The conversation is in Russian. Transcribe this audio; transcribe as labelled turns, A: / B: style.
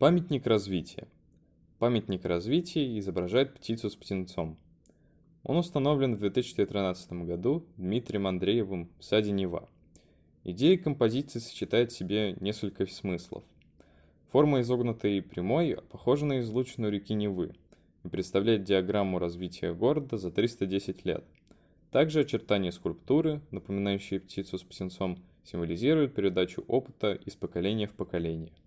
A: Памятник развития. Памятник развития изображает птицу с птенцом. Он установлен в 2013 году Дмитрием Андреевым в саде Нева. Идея композиции сочетает в себе несколько смыслов. Форма изогнутой прямой похожа на излучину реки Невы и представляет диаграмму развития города за 310 лет. Также очертания скульптуры, напоминающие птицу с птенцом, символизируют передачу опыта из поколения в поколение.